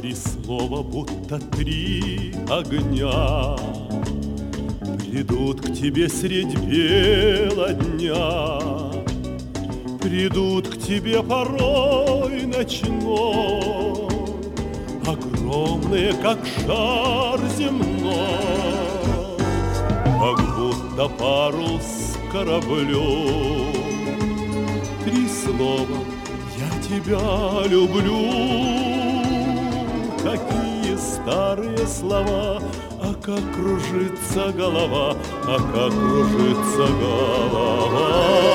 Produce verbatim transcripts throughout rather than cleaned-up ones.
Три слова, будто три огня, придут к тебе средь бела дня, придут к тебе порой ночной, огромные, как шар земной, как будто парус кораблю. Три слова: я тебя люблю. Какие старые слова, а как кружится голова, а как кружится голова.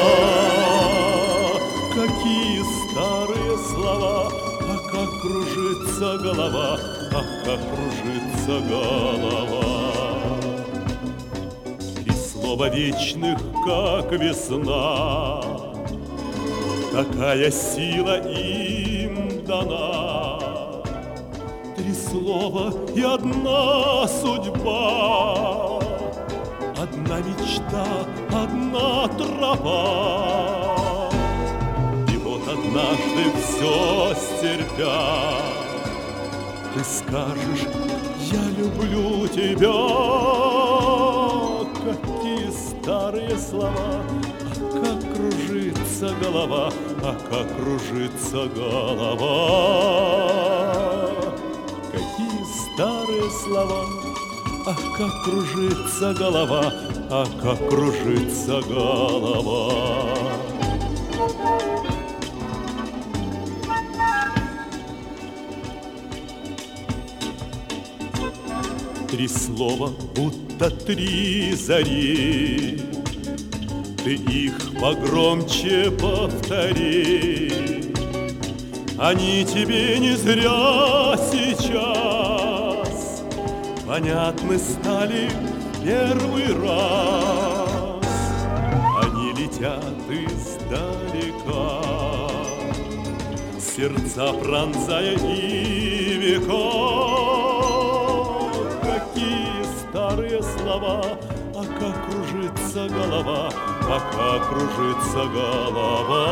Какие старые слова, а как кружится голова, а как кружится голова. Три слова вечных, как весна, такая сила им дана. Три слова и одна судьба, одна мечта, одна тропа. И вот однажды все стерпя, ты скажешь: я люблю тебя. Какие старые слова, а как кружится голова, а как кружится голова. Какие старые слова, ах, как кружится голова, ах, как кружится голова. Три слова, будто три зари, ты их погромче повтори. Они тебе не зря сейчас понятны стали в первый раз. Они летят издалека, сердца пронзая и века. Какие старые слова, а как кружится голова, а как кружится голова.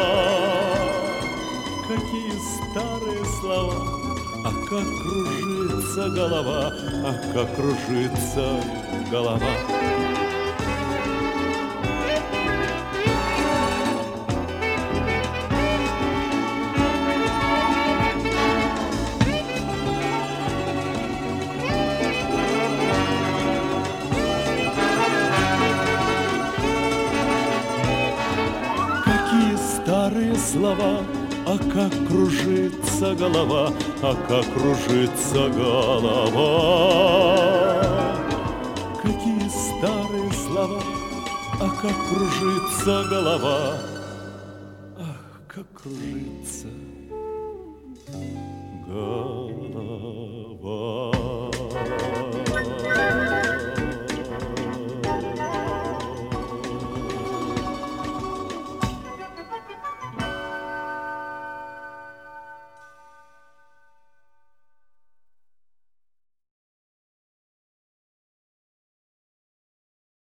Какие старые слова, а как кружится голова, а как кружится голова. Какие старые слова, а как кружится голова, а как кружится голова. Какие старые слова, а как кружится голова, ах, как кружится